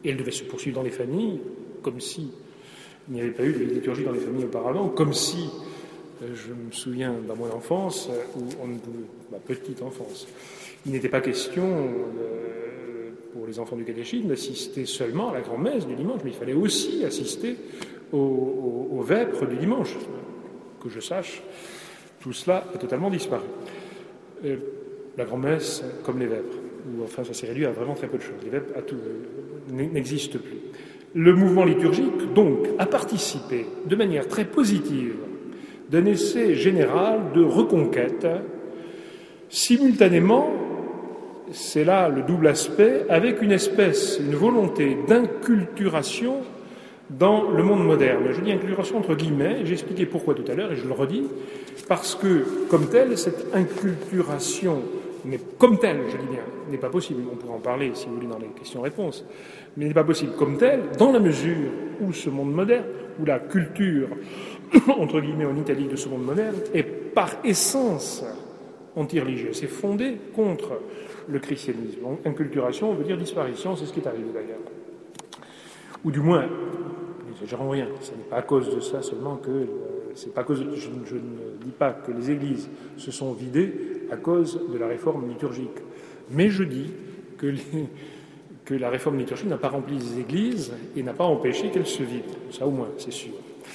Et elle devait se poursuivre dans les familles, comme si il n'y avait pas eu de liturgie dans les familles auparavant, comme si, je me souviens dans mon enfance, ma petite enfance, il n'était pas question pour les enfants du catéchisme d'assister seulement à la grand-messe du dimanche, mais il fallait aussi assister aux vêpres du dimanche. Que je sache, tout cela a totalement disparu. La grand-messe comme les vêpres, ou enfin ça s'est réduit à vraiment très peu de choses. Les vêpres n'existent plus. Le mouvement liturgique, donc, a participé de manière très positive d'un essai général de reconquête, simultanément, c'est là le double aspect, avec une volonté d'inculturation dans le monde moderne. Je dis inculturation entre guillemets, j'ai expliqué pourquoi tout à l'heure, et je le redis, parce que, comme telle, cette inculturation, mais comme telle, je dis bien, n'est pas possible, on pourra en parler, si vous voulez, dans les questions-réponses, mais n'est pas possible comme telle, dans la mesure où ce monde moderne, où la culture, entre guillemets, en italique de ce monde moderne, est par essence anti-religieuse, c'est fondé contre le christianisme. Donc, inculturation veut dire disparition, c'est ce qui est arrivé d'ailleurs. Ou du moins, n'exagérons rien, ce n'est pas à cause de ça seulement que... je ne dis pas que les églises se sont vidées à cause de la réforme liturgique. Mais je dis que la réforme liturgique n'a pas rempli les églises et n'a pas empêché qu'elles se vident. Ça au moins, c'est sûr.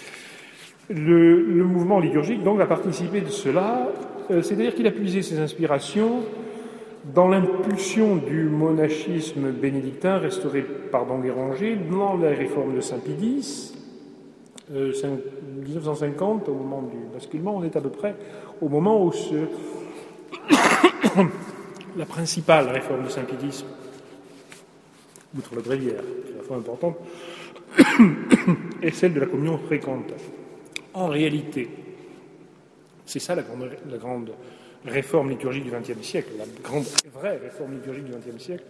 Le mouvement liturgique, donc, a participé de cela, c'est-à-dire qu'il a puisé ses inspirations dans l'impulsion du monachisme bénédictin restauré par d'Enguerrand, dans la réforme de Saint-Pie X, 1950, au moment du basculement, on est à peu près au moment où la principale réforme de Saint-Pie X, outre le bréviaire, qui est la fois importante, est celle de la communion fréquente. En réalité, c'est ça la grande réforme liturgique du XXe siècle, la grande vraie réforme liturgique du XXe siècle,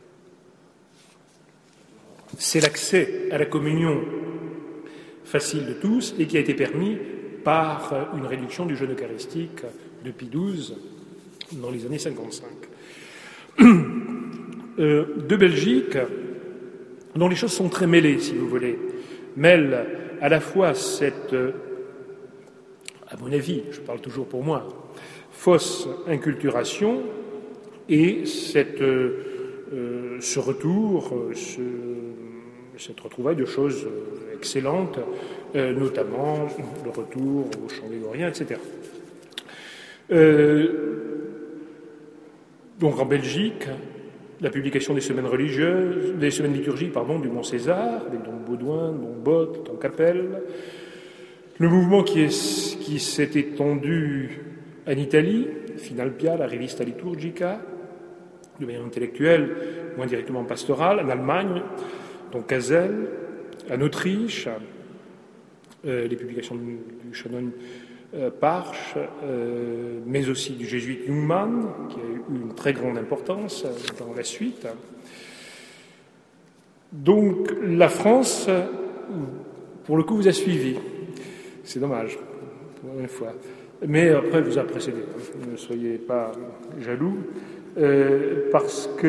c'est l'accès à la communion facile de tous et qui a été permis par une réduction du jeûne eucharistique de Pie XII dans les années 55. De Belgique, dont les choses sont très mêlées, si vous voulez, mêlent à la fois cette, à mon avis, je parle toujours pour moi, fausse inculturation et ce retour, cette retrouvaille de choses excellentes, notamment le retour au chant grégorien, etc. Donc en Belgique, la publication des semaines religieuses, des semaines liturgiques, du Mont César, avec Don Baudouin, Don Botte, Don Capelle, le mouvement qui s'est étendu en Italie, Finalpia, la Rivista Liturgica, de manière intellectuelle, moins directement pastorale, en Allemagne, donc Kazel, en Autriche, les publications du Shannon Parche, mais aussi du jésuite Jungmann, qui a eu une très grande importance dans la suite. Donc la France, pour le coup, vous a suivi. C'est dommage, pour une fois. Mais après, vous a précédé. Ne soyez pas jaloux. Pourquoi ?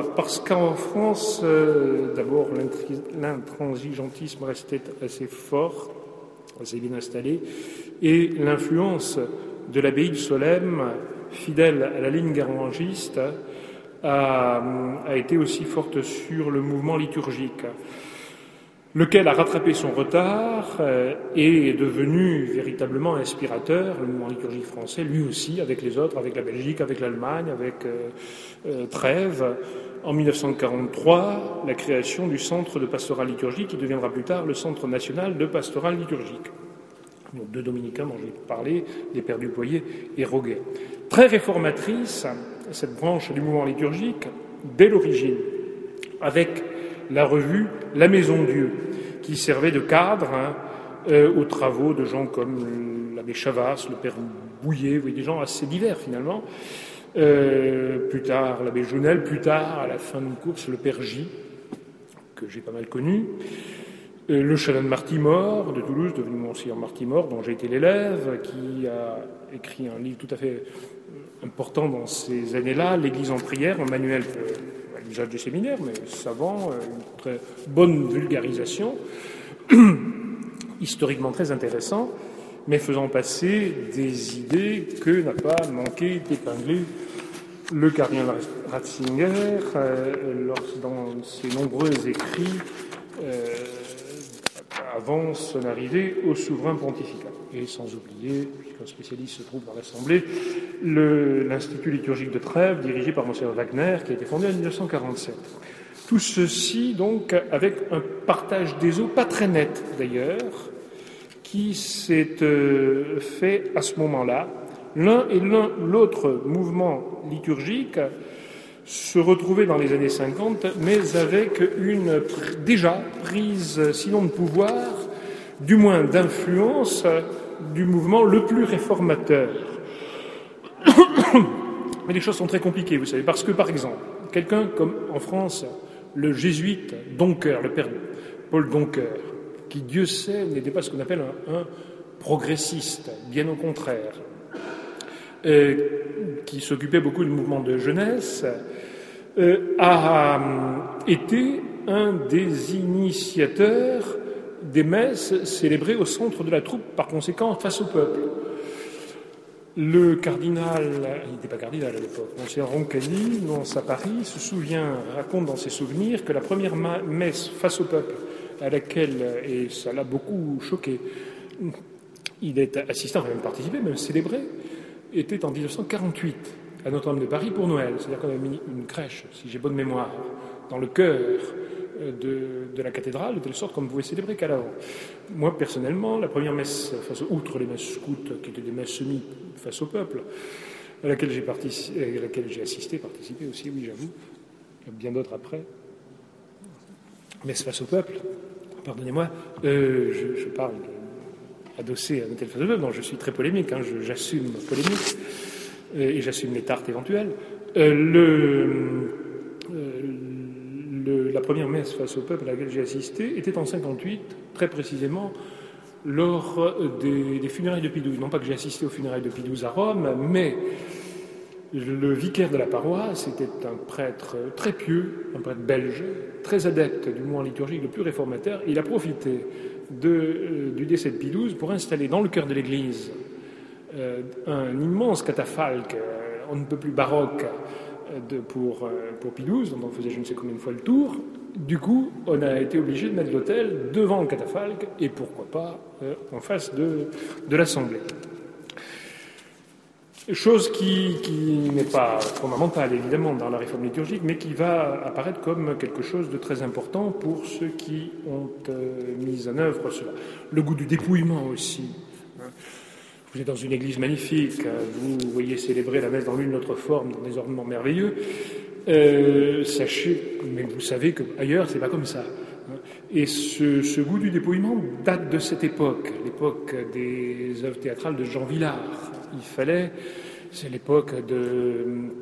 Parce qu'en France, d'abord, l'intransigeantisme restait assez fort, assez bien installé, et l'influence de l'abbaye de Solesmes, fidèle à la ligne guerrangiste, a été aussi forte sur le mouvement liturgique, lequel a rattrapé son retard et est devenu véritablement inspirateur, le mouvement liturgique français, lui aussi, avec les autres, avec la Belgique, avec l'Allemagne, avec Trèves. En 1943, la création du Centre de pastoral liturgique, qui deviendra plus tard le Centre national de pastoral liturgique. Donc deux dominicains dont j'ai parlé, les Pères du Poyer et Roguet. Très réformatrice, cette branche du mouvement liturgique, dès l'origine, avec la revue La Maison Dieu, qui servait de cadre aux travaux de gens comme l'abbé Chavas, le père Bouillet, vous voyez, des gens assez divers finalement. Plus tard, l'abbé Jounel, plus tard, à la fin d'une course, le père J, que j'ai pas mal connu. Le Shannon Martimor de Toulouse, devenu Monsignor Martimor, dont j'ai été l'élève, qui a écrit un livre tout à fait important dans ces années-là, l'Église en prière, un manuel pour l'Église judge du séminaire, mais savant, une très bonne vulgarisation, historiquement très intéressant, mais faisant passer des idées que n'a pas manqué d'épingler le cardinal Ratzinger dans ses nombreux écrits avant son arrivée au souverain pontifical. Et sans oublier, puisqu'un spécialiste se trouve dans l'Assemblée, l'Institut liturgique de Trèves, dirigé par Monseigneur Wagner, qui a été fondé en 1947. Tout ceci, donc, avec un partage des eaux, pas très net d'ailleurs, qui s'est fait à ce moment-là. L'autre mouvement liturgique se retrouvait dans les années 50, mais avec une déjà prise, sinon de pouvoir, du moins d'influence, du mouvement le plus réformateur. Mais les choses sont très compliquées, vous savez, parce que, par exemple, quelqu'un comme en France, le jésuite Doncker, le père Paul Doncker, qui, Dieu sait, n'était pas ce qu'on appelle un progressiste, bien au contraire, qui s'occupait beaucoup du mouvement de jeunesse, a été un des initiateurs des messes célébrées au centre de la troupe, par conséquent face au peuple. Le cardinal, il n'était pas cardinal à l'époque, Monseigneur Roncalli, dans sa Paris, raconte dans ses souvenirs que la première messe face au peuple, à laquelle, et ça l'a beaucoup choqué, il est assistant, il a même participé, même célébré, était en 1948, à Notre-Dame de Paris pour Noël. C'est-à-dire qu'on a mis une crèche, si j'ai bonne mémoire, dans le cœur de la cathédrale, de telle sorte qu'on ne pouvait célébrer qu'à l'avant. Moi, personnellement, la première messe, outre les messes scouts, qui étaient des messes semi face au peuple, à laquelle j'ai participé aussi, oui, j'avoue, bien d'autres après, messe face au peuple, pardonnez-moi, je parle adossé à une telle face au peuple, donc je suis très polémique, j'assume ma polémique, et j'assume les tartes éventuelles. La première messe face au peuple à laquelle j'ai assisté était en 58, très précisément, lors des funérailles de Pie XII. Non pas que j'ai assisté aux funérailles de Pie XII à Rome, mais le vicaire de la paroisse était un prêtre très pieux, un prêtre belge, très adepte du mouvement liturgique le plus réformateur. Il a profité du décès de Pie XII pour installer dans le cœur de l'église un immense catafalque, on ne peut plus baroque, pour Pie XII, dont on faisait je ne sais combien de fois le tour. Du coup, on a été obligé de mettre l'autel devant le catafalque et pourquoi pas en face de l'Assemblée. Chose qui n'est pas fondamentale, évidemment, dans la réforme liturgique, mais qui va apparaître comme quelque chose de très important pour ceux qui ont mis en œuvre cela. Le goût du dépouillement aussi. Vous êtes dans une église magnifique, vous voyez célébrer la messe dans l'une autre forme, dans des ornements merveilleux. Sachez, mais vous savez qu'ailleurs, c'est pas comme ça. Et ce goût du dépouillement date de cette époque, l'époque des œuvres théâtrales de Jean Villard. C'est l'époque de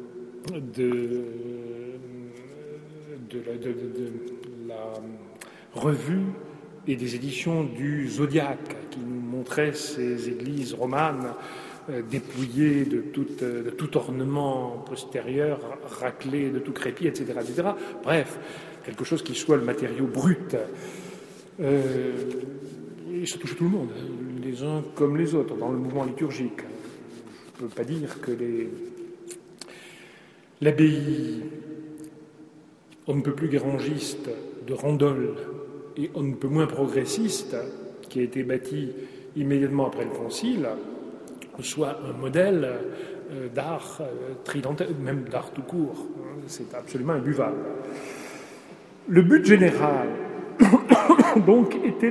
la revue et des éditions du Zodiaque, qui nous montraient ces églises romanes dépouillées de tout ornement postérieur, raclées de tout crépi, etc., etc. Bref, quelque chose qui soit le matériau brut. Et ça touche tout le monde, les uns comme les autres, dans le mouvement liturgique. Je ne peux pas dire que l'abbaye, on ne peut plus guérangiste de Randol, et on ne peut moins progressiste, qui a été bâti immédiatement après le Concile, soit un modèle d'art tridental, même d'art tout court. C'est absolument imbuvable. Le but général, donc, était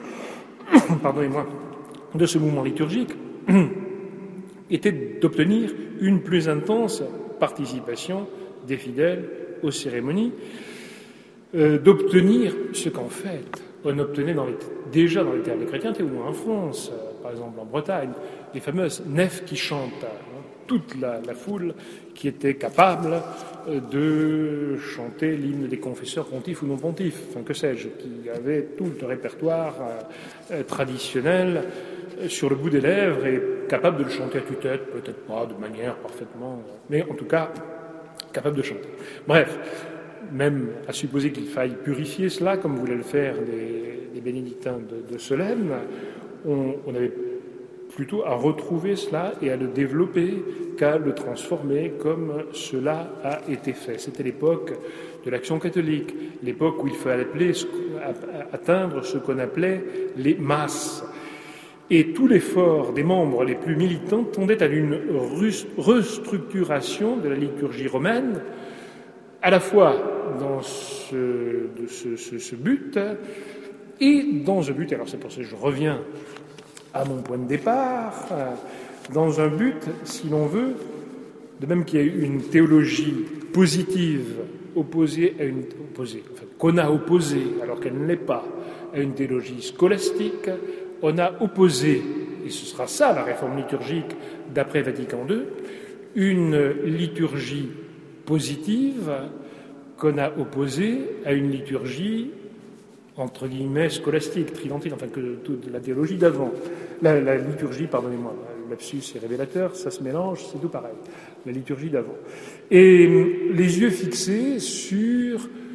de ce mouvement liturgique, était d'obtenir une plus intense participation des fidèles aux cérémonies, d'obtenir ce qu'en fait on obtenait déjà dans les théâtres chrétiens, ou en France, par exemple en Bretagne, les fameuses nefs qui chantent, toute la foule qui était capable de chanter l'hymne des confesseurs pontifs ou non pontifs, enfin que sais-je, qui avait tout le répertoire traditionnel sur le bout des lèvres et capable de le chanter à tue-tête, peut-être pas de manière parfaitement, mais en tout cas capable de chanter. Bref, même à supposer qu'il faille purifier cela, comme voulaient le faire les bénédictins de Solesmes. On avait plutôt à retrouver cela et à le développer qu'à le transformer comme cela a été fait. C'était l'époque de l'Action catholique, l'époque où il fallait atteindre ce qu'on appelait les masses. Et tout l'effort des membres les plus militants tendait à une restructuration de la liturgie romaine, à la fois dans ce but, et dans un but, alors c'est pour ça que je reviens à mon point de départ, dans un but, si l'on veut, de même qu'il y a eu une théologie positive qu'on a opposée, alors qu'elle ne l'est pas, à une théologie scolastique, on a opposé, et ce sera ça la réforme liturgique d'après Vatican II, une liturgie positive qu'on a opposée à une liturgie entre guillemets scolastique, tridentine, enfin que toute la théologie d'avant. La liturgie, pardonnez-moi, le lapsus est révélateur, ça se mélange, c'est tout pareil. La liturgie d'avant. Et les yeux fixés sur